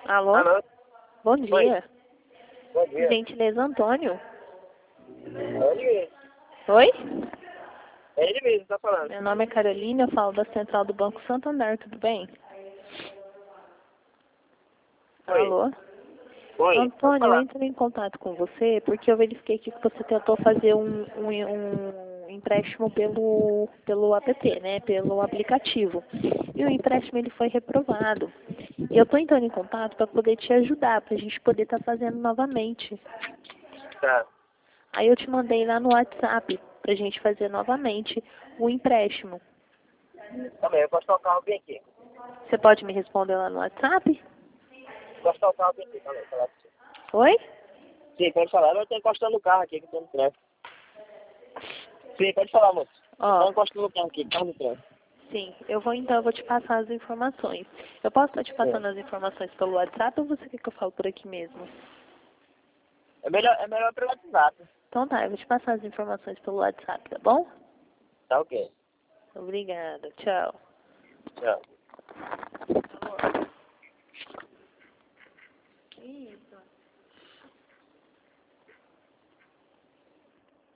Alô? Alô? Bom Oi. dia. Bom dia. Gentileza, Antônio. É ele mesmo. Oi? É ele mesmo, tá falando. Meu nome é Carolina, eu falo da Central do Banco Santander, tudo bem? Oi. Alô? Oi, pode Antônio, eu falar. entrei em contato com você porque eu verifiquei que você tentou fazer um empréstimo pelo app, né? Pelo aplicativo. E o empréstimo ele foi reprovado. E eu estou entrando em contato para poder te ajudar, para a gente poder estar fazendo novamente. Tá. Aí eu te mandei lá no WhatsApp pra gente fazer novamente o empréstimo. Também, eu posso tocar o bem aqui. Você pode me responder lá no WhatsApp? Posso tocar o bem aqui também, falar pra você. Oi? Sim, pode falar. Eu tô encostando o carro aqui, que tô no trânsito. Sim, pode falar, moço. Ó, Tô encostando o carro aqui, carro no trânsito. sim, eu vou te passar as informações. Eu posso estar te Sim. passando as informações pelo WhatsApp ou você quer que eu fale por aqui mesmo? É melhor pelo WhatsApp. Então tá, eu vou te passar as informações pelo WhatsApp, tá bom? Tá ok. Obrigada, tchau. Tchau. Isso.